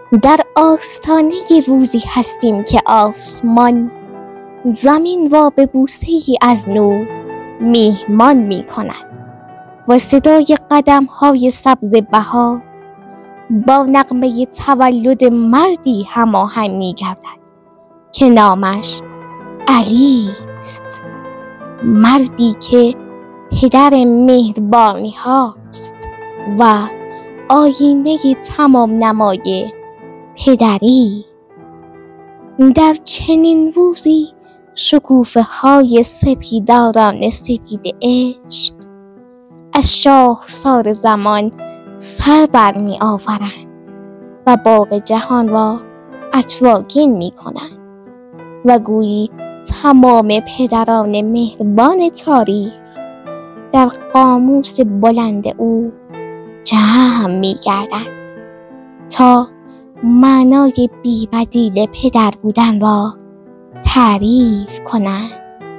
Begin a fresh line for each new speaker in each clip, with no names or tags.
در آستانه روزی هستیم که آسمان زمین را به بوسه‌ای از نور میهمان می کند و صدای قدم‌های سبز بهار با نغمه تولد مردی هماهنگ می گردد که نامش علی است، مردی که پدر مهربانی هاست و آینه تمام نمای پدری. در چنین روزی شکوفه های سپیداران سپید عشق از شاخسار زمان سر بر می آورند و باغ جهان را عطرآگین می کنند و گویی تمام پدران مهربان تاریخ در قاموس بلند او جمع می گردند تا معنای بی‌بدیل پدر بودن را تعریف کنند.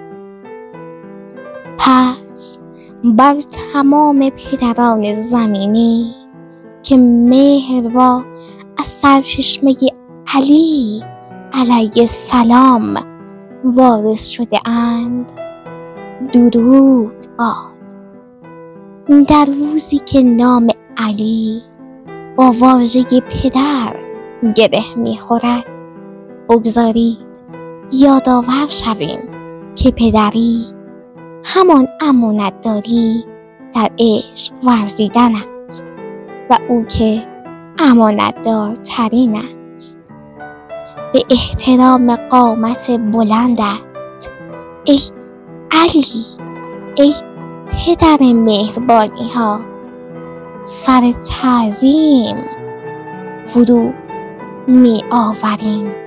پس بر تمام پدران زمینی که مهر را از سرچشمه علی علیه السلام وارث شده اند درود باد. در روزی که نام علی با واژه پدر گره می‌خورد، بگذارید یادآور شویم که پدری همان امانتداری در عشق ورزیدن است و او که امانتدارترین است. به احترام قامت بلندت ای علی، ای پدر مهربانی ها، سر تعظیم فرو می آوریم.